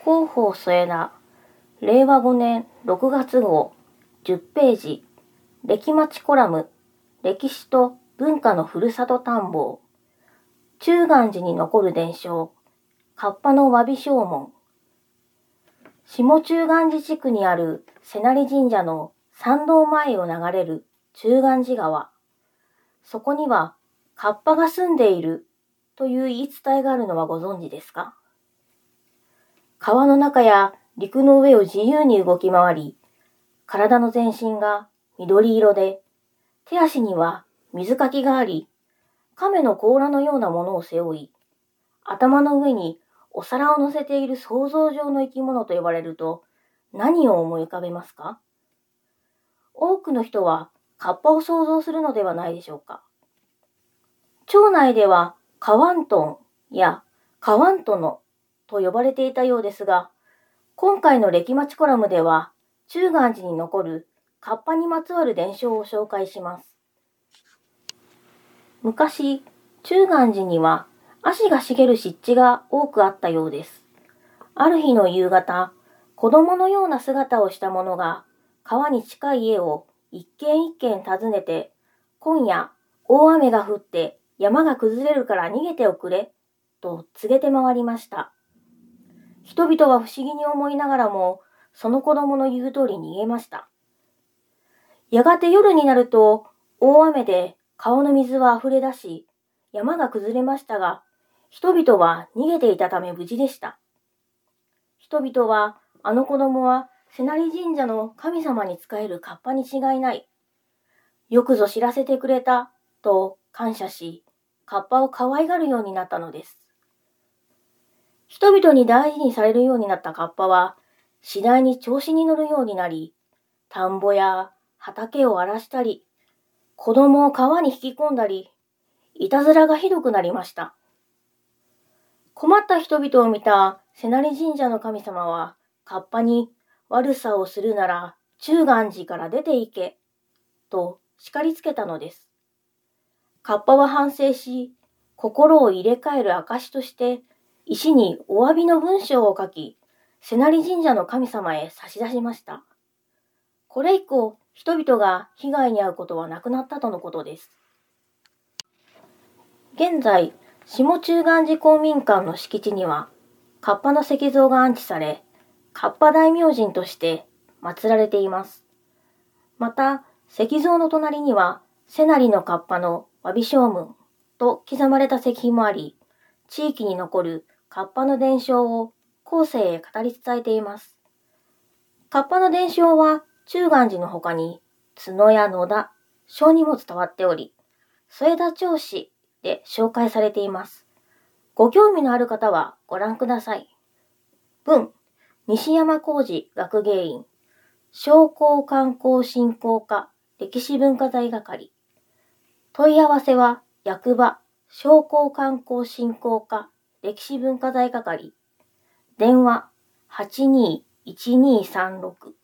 広報添田、令和5年6月号、10ページ、歴町コラム、歴史と文化のふるさと探訪、中元寺に残る伝承、河童の詫び証文。下中元寺地区にある瀬成神社の参道前を流れる中元寺川。そこには河童が住んでいるという言い伝えがあるのはご存知ですか？川の中や陸の上を自由に動き回り、体の全身が緑色で、手足には水かきがあり、亀の甲羅のようなものを背負い、頭の上にお皿を乗せている想像上の生き物と呼ばれると、何を思い浮かべますか？多くの人は河童を想像するのではないでしょうか。町内では河湾豚や河湾殿と呼ばれていたようですが、今回の歴町コラムでは中元寺に残る河童にまつわる伝承を紹介します。昔、中元寺には足が茂る湿地が多くあったようです。ある日の夕方、子供のような姿をした者が川に近い家を一軒一軒訪ねて、今夜大雨が降って山が崩れるから逃げておくれ、と告げて回りました。人々は不思議に思いながらも、その子供の言う通り逃げました。やがて夜になると、大雨で川の水は溢れ出し、山が崩れましたが、人々は逃げていたため無事でした。人々は、あの子供は瀬成神社の神様に仕える河童に違いない。よくぞ知らせてくれた、と感謝し、河童を可愛がるようになったのです。人々に大事にされるようになった河童は、次第に調子に乗るようになり、田んぼや畑を荒らしたり、子供を川に引き込んだり、いたずらがひどくなりました。困った人々を見た瀬成神社の神様は、河童に悪さをするなら中元寺から出て行け、と叱りつけたのです。河童は反省し、心を入れ替える証として、石にお詫びの文章を書き、瀬成神社の神様へ差し出しました。これ以降、人々が被害に遭うことはなくなったとのことです。現在、下中元寺公民館の敷地には、河童の石像が安置され、河童大明神として祀られています。また、石像の隣には、瀬成の河童の詫び証文と刻まれた石碑もあり、地域に残る河童の伝承を後世へ語り伝えています。河童の伝承は中元寺の他に角や野田、小にも伝わっており、添田町史で紹介されています。ご興味のある方はご覧ください。文、西山浩二学芸員、商工観光振興課歴史文化財係。問い合わせは役場商工観光振興課歴史文化財係。電話821236